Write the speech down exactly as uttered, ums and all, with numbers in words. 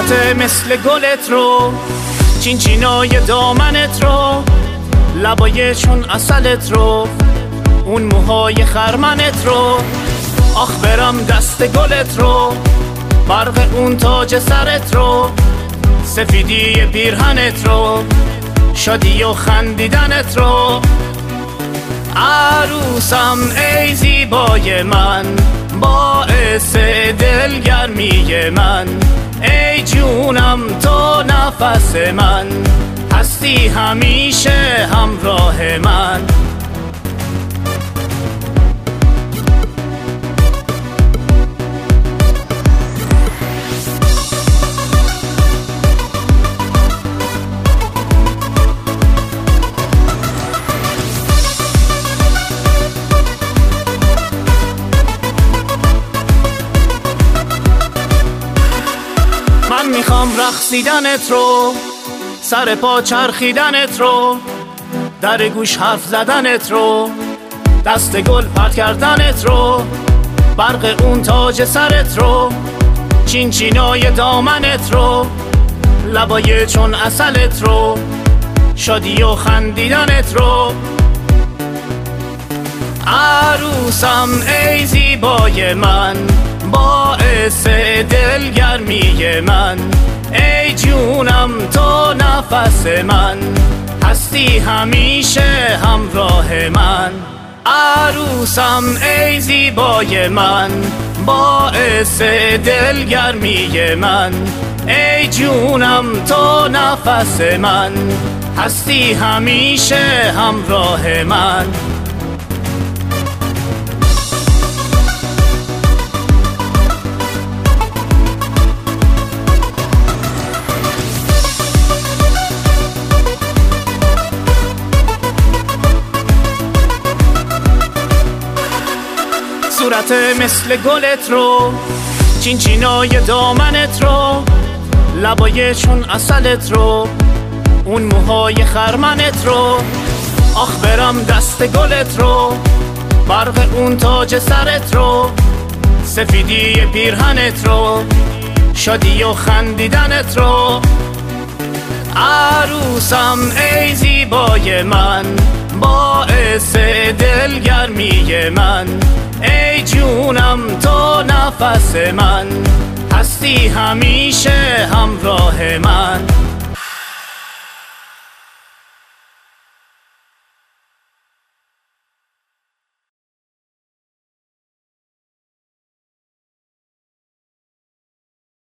صورت مثل گلت رو، چینچینای دامنت رو، لبای چون عسلت رو، اون موهای خرمنت رو. آخ برم دست گلت رو، برق اون تاج سرت رو، سفیدی پیرهنت رو، شادی و خندیدنت رو. عروسم ای زیبای من، باعث دلگرمی من، ای جونم تو نفس من، هستی همیشه همراه من. من میخوام رقصیدنت رو، سر پا چرخیدنت رو، در گوش حرف زدنت رو، دست گل پرت کردنت رو، برق اون تاج سرت رو، چینچینای دامنت رو، لبای چون عسلت رو، شادی و خندیدنت رو. عروسم ای زیبای من، باعث دلگرمی من، ای جونم تو نفس من، هستی همیشه همراه من. عروسم ای زیبای من، باعث دلگرمی من، ای جونم تو نفس من، هستی همیشه همراه من. صورت مثل گلت رو، چینچینای دامنت رو، لبای چون عسلت رو، اون موهای خرمنت رو. آخ برم دست گلت رو، برق اون تاج سرت رو، سفیدی پیرهنت رو، شادی و خندیدنت رو. عروسم ای زیبای من، باعث دلگرمی من، ای جونم تو نفس من، هستی همیشه همراه من.